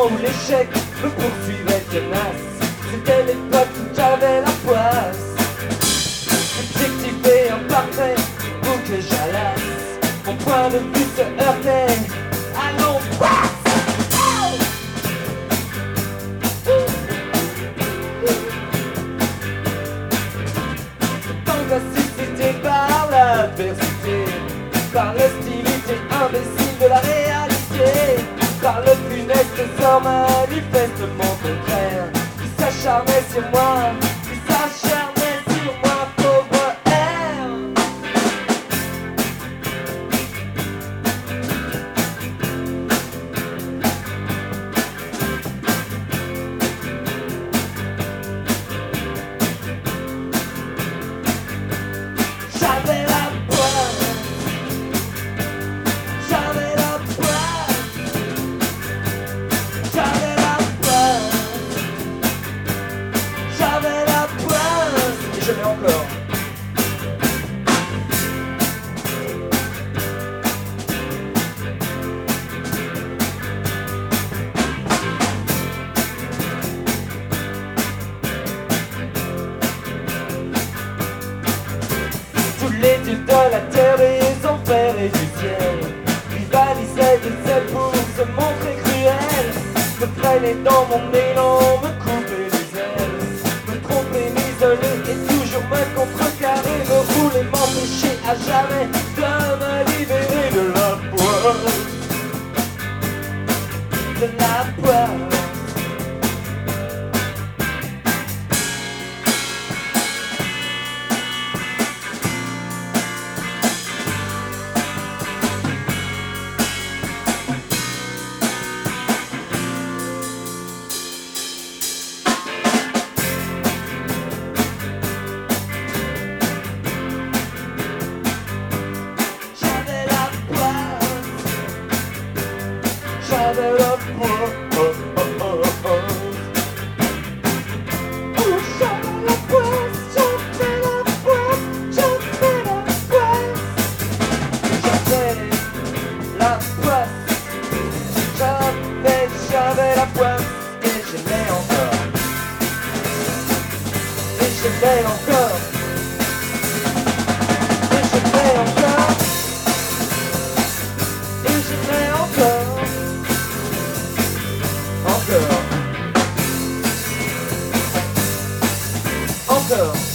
moment où l'échec me poursuivait tenace. C'était l'époque où j'avais la poisse. Objectif et imparfait pour que j'alasse. Mon point de vue se heurtait à l'angoisse. Suscité par l'adversité, par l'hostilité imbécile de la réalité, par le funeste sort manifestement contraire, qui s'acharnait sur moi, qui s'acharnait sur moi, pauvre air. J'avais la poisse, j'avais la poisse, j'avais la poisse, j'avais la poisse, et je l'ai encore. Tous les dieux de la terre, des enfers et du ciel rivalisaient de zèle pour se montrer cruels, me freiner dans mon élan, me couper les ailes, me tromper, m'isoler et toujours me contrecarrer, me rouler, m'empêcher à jamais de me libérer de la poisse, de la poisse. J'avais la poisse, j'avais la poisse, j'avais la poisse, j'avais la poisse, j'avais la poisse, j'avais la poisse, et je l'ai encore, et je l'ai encore, et je l'ai encore, et je l'ai encore. Encore.